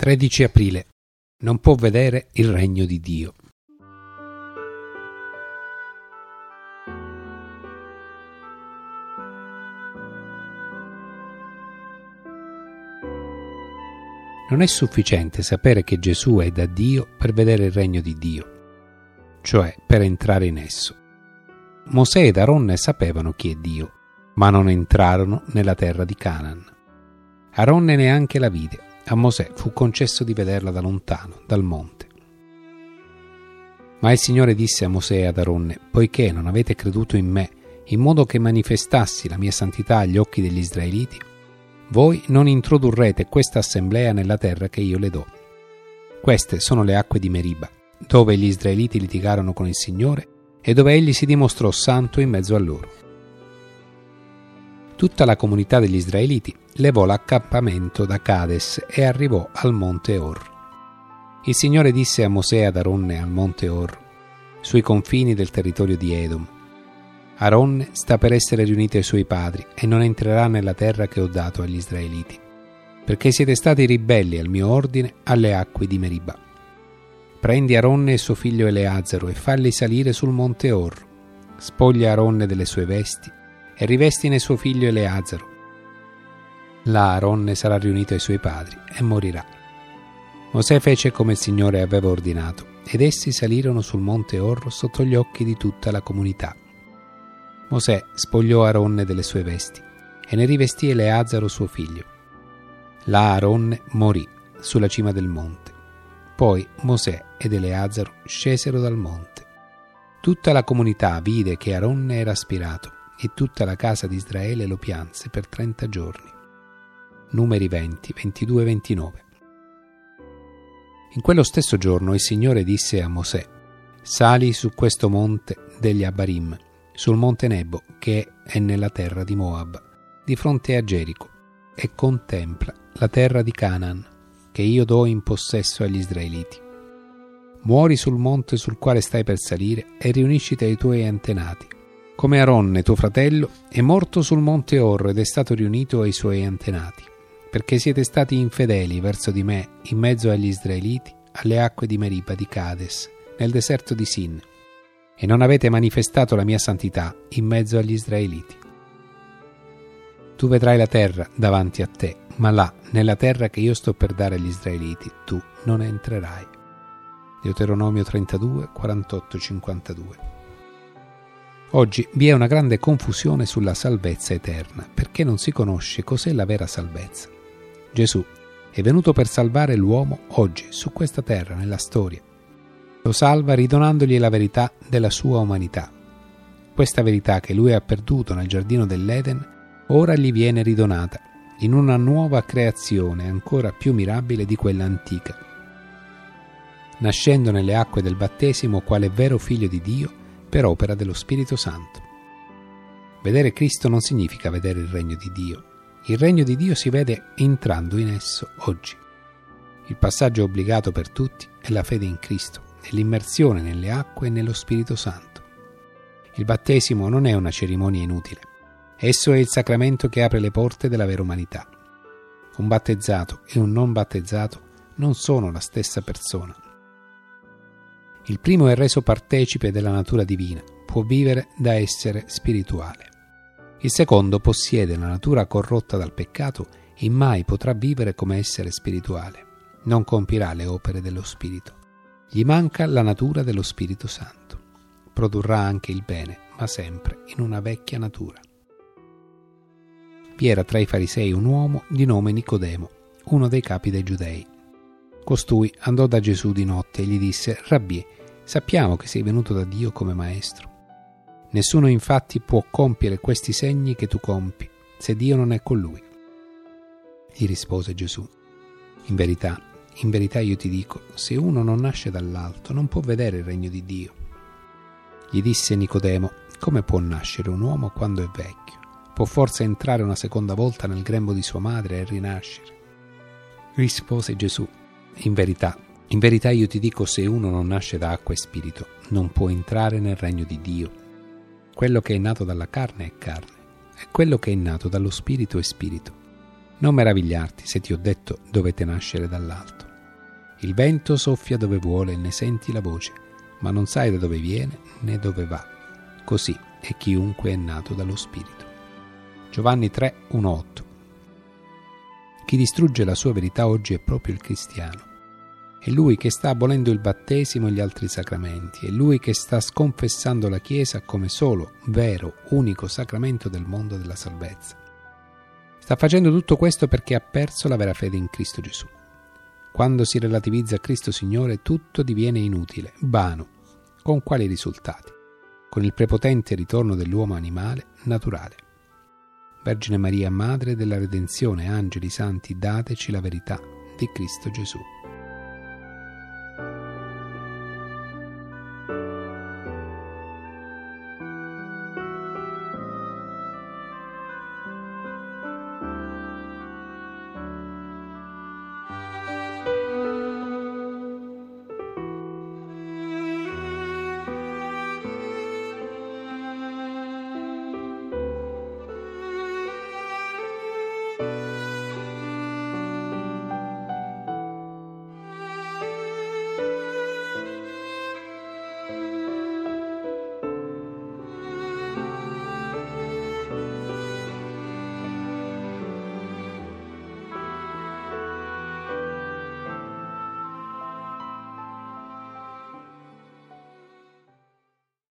13 aprile. Non può vedere il regno di Dio. Non è sufficiente sapere che Gesù è da Dio per vedere il regno di Dio, cioè per entrare in esso. Mosè ed Aronne sapevano chi è Dio, ma non entrarono nella terra di Canaan. Aronne neanche la vide. A Mosè fu concesso di vederla da lontano, dal monte. Ma il Signore disse a Mosè e ad Aronne: poiché non avete creduto in me, in modo che manifestassi la mia santità agli occhi degli Israeliti, voi non introdurrete questa assemblea nella terra che io le do. Queste sono le acque di Meriba, dove gli Israeliti litigarono con il Signore e dove egli si dimostrò santo in mezzo a loro. Tutta la comunità degli Israeliti levò l'accampamento da Cades e arrivò al monte Or. Il Signore disse a Mosè e ad Aronne al monte Or, sui confini del territorio di Edom: Aronne sta per essere riunito ai suoi padri e non entrerà nella terra che ho dato agli Israeliti, perché siete stati ribelli al mio ordine alle acque di Meriba. Prendi Aronne e suo figlio Eleazaro e falli salire sul monte Or. Spoglia Aronne delle sue vesti e rivestine suo figlio Eleazaro. Là Aronne sarà riunito ai suoi padri e morirà. Mosè fece come il Signore aveva ordinato, ed essi salirono sul monte Or sotto gli occhi di tutta la comunità. Mosè spogliò Aronne delle sue vesti e ne rivestì Eleazaro suo figlio. Là Aronne morì sulla cima del monte. Poi Mosè ed Eleazaro scesero dal monte. Tutta la comunità vide che Aronne era aspirato e tutta la casa di Israele lo pianse per 30 giorni. Numeri 20, 22 e 29. In quello stesso giorno il Signore disse a Mosè: sali su questo monte degli Abarim, sul monte Nebo, che è nella terra di Moab, di fronte a Gerico, e contempla la terra di Canaan, che io do in possesso agli Israeliti. Muori sul monte sul quale stai per salire e riunisciti ai tuoi antenati, come Aronne tuo fratello è morto sul monte Or ed è stato riunito ai suoi antenati, perché siete stati infedeli verso di me in mezzo agli Israeliti alle acque di Meriba di Cades, nel deserto di Sin, e non avete manifestato la mia santità in mezzo agli Israeliti. Tu vedrai la terra davanti a te, ma là, nella terra che io sto per dare agli Israeliti, tu non entrerai. Deuteronomio 32, 48, 52. Oggi vi è una grande confusione sulla salvezza eterna, perché non si conosce cos'è la vera salvezza. Gesù è venuto per salvare l'uomo oggi, su questa terra, nella storia. Lo salva ridonandogli la verità della sua umanità. Questa verità che lui ha perduto nel giardino dell'Eden, ora gli viene ridonata, in una nuova creazione ancora più mirabile di quella antica. Nascendo nelle acque del battesimo quale vero figlio di Dio per opera dello Spirito Santo. Vedere Cristo non significa vedere il regno di Dio. Il regno di Dio si vede entrando in esso oggi. Il passaggio obbligato per tutti è la fede in Cristo e l'immersione nelle acque e nello Spirito Santo. Il battesimo non è una cerimonia inutile. Esso è il sacramento che apre le porte della vera umanità. Un battezzato e un non battezzato non sono la stessa persona. Il primo è reso partecipe della natura divina, può vivere da essere spirituale. Il secondo possiede la natura corrotta dal peccato e mai potrà vivere come essere spirituale. Non compirà le opere dello Spirito. Gli manca la natura dello Spirito Santo. Produrrà anche il bene, ma sempre in una vecchia natura. Vi era tra i farisei un uomo di nome Nicodemo, uno dei capi dei Giudei. Costui andò da Gesù di notte e gli disse: Rabbì, sappiamo che sei venuto da Dio come maestro. Nessuno infatti può compiere questi segni che tu compi, se Dio non è con lui. Gli rispose Gesù: in verità io ti dico, se uno non nasce dall'alto non può vedere il regno di Dio. Gli disse Nicodemo: come può nascere un uomo quando è vecchio? Può forse entrare una seconda volta nel grembo di sua madre e rinascere? Rispose Gesù: in verità io ti dico, se uno non nasce da acqua e spirito non può entrare nel regno di Dio. Quello che è nato dalla carne è carne, e quello che è nato dallo spirito è spirito. Non meravigliarti se ti ho detto dovete nascere dall'alto. Il vento soffia dove vuole e ne senti la voce, ma non sai da dove viene né dove va. Così è chiunque è nato dallo Spirito. Giovanni 3, 1-8. Chi distrugge la sua verità oggi è proprio il cristiano. È lui che sta abolendo il battesimo e gli altri sacramenti, è lui che sta sconfessando la Chiesa come solo, vero, unico sacramento del mondo della salvezza. Sta facendo tutto questo perché ha perso la vera fede in Cristo Gesù. Quando si relativizza Cristo Signore, tutto diviene inutile, vano. Con quali risultati? Con il prepotente ritorno dell'uomo animale naturale. Vergine Maria, Madre della Redenzione, angeli santi, dateci la verità di Cristo Gesù.